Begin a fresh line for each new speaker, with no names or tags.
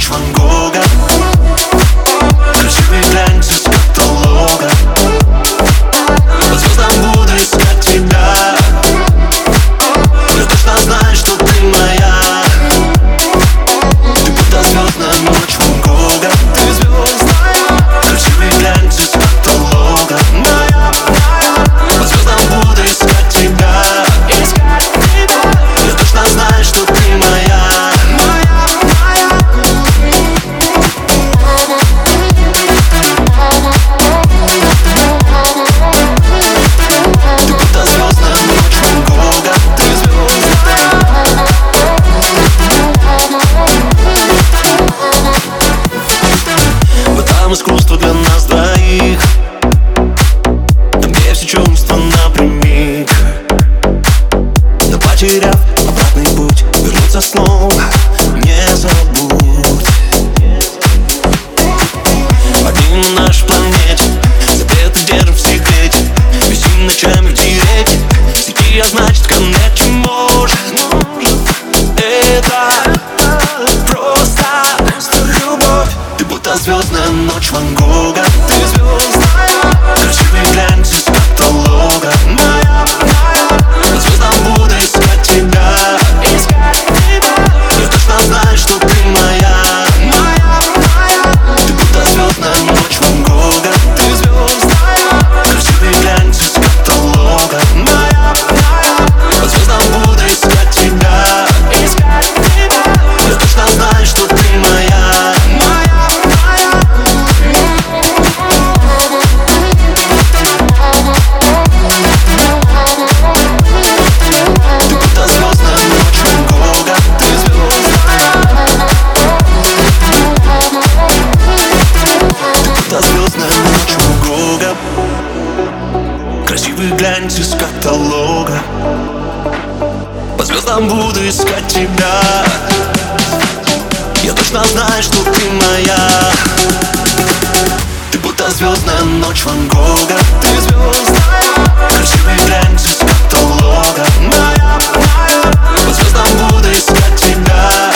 ночь Ван Гога. Красивый глянец из каталога. По звездам буду искать тебя. Я точно знаю, что ты моя. Ты будто звездная ночь Ван Гога. Ты звездная. Красивый глянец из каталога. По звездам буду искать тебя. Я точно знаю, что ты моя. Искусство для нас двоих, там, где все чувства напрямик. Но потеряв обратный путь, вернуться снова не забудь. Один на нашей планете, запреты держим в секрете. Висим ночами в директе, стихия значит коннект может. Это просто любовь. Ты будто звездная ночь Ван Гога. Ты звездная. Красивый глянец из каталога. По звездам буду искать тебя. Я точно знаю, что ты моя. Ты будто звездная ночь Ван Гога. Ты звездная. Красивый глянец из каталога. По звездам буду искать тебя. Я точно знаю, что ты моя. Красивый глянец из каталога. По звездам буду искать тебя. Я точно знаю, что ты моя. Ты будто звездная ночь Ван Гога. Ты звездная. Красивый глянец из каталога. По звездам буду искать тебя.